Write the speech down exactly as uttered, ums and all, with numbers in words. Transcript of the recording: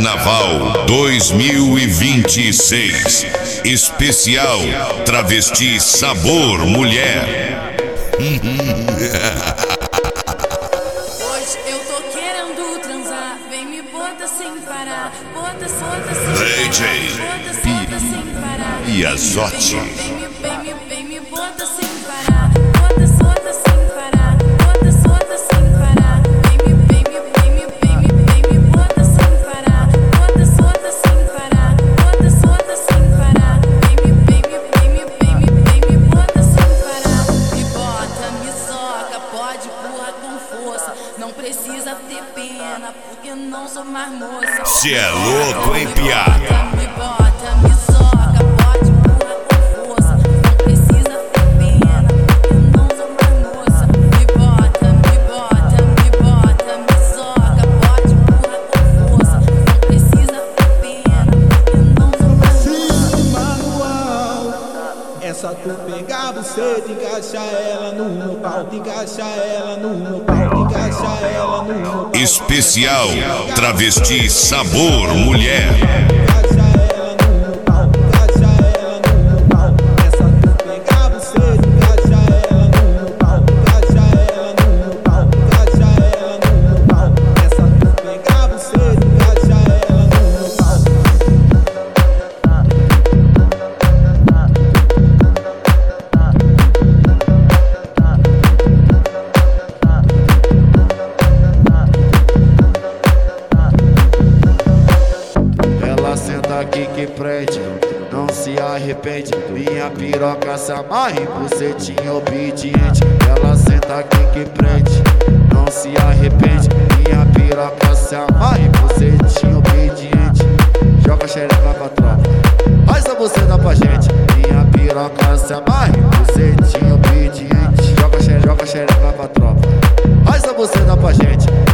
Carnaval dois mil e vinte e seis. Especial Travesti Sabor Mulher. Hoje eu tô querendo transar, vem me bota sem parar, bota, bota sem D J parar, bota, bota sem parar. Piazzotti. Vem me, vem me, vem me bota sem parar, bota, bota sem parar, bota, bota sem parar. Vem me, vem me, vem me, vem me, vem me bota sem parar, bota, bota sem parar, bota, bota sem parar. Vem me, vem me, vem me, vem me, vem me bota sem parar. Me bota, me soca, pode empurrar com força, não precisa ter pena, porque não sou mais moça. Cê é louco, hein, piá? Me bota, me soca, pode empurrar com força, não precisa ter pena, porque não sou mais moça. Me bota, me bota, me bota, me soca, pode empurrar com força, não precisa ter pena, porque não sou mais moça. Manual, é só tu pegar você, encaixa ela no meu pau, encaixa ela no meu pau, encaixa ela no meu pau. Especial Travesti Sabor Mulher. Encaixa ela no meu pau, encaixa ela no meu pau. É só tu pegar você, encaixa ela no meu pau, encaixa ela no meu pau, encaixa ela no meu pau. É só tu pegar você, encaixa ela no meu pau. Ela senta aqui que prende, não se arrepende. Minha piroca se amarra em bucetinha obediente. Ela senta aqui que prende, não se arrepende. Minha piroca se amarra em bucetinha obediente. Joga a xereca pra tropa, faz a buceta pra gente. Minha piroca se amarra em bucetinha obediente. Joga a xereca, joga a xereca pra tropa, faz a buceta pra gente.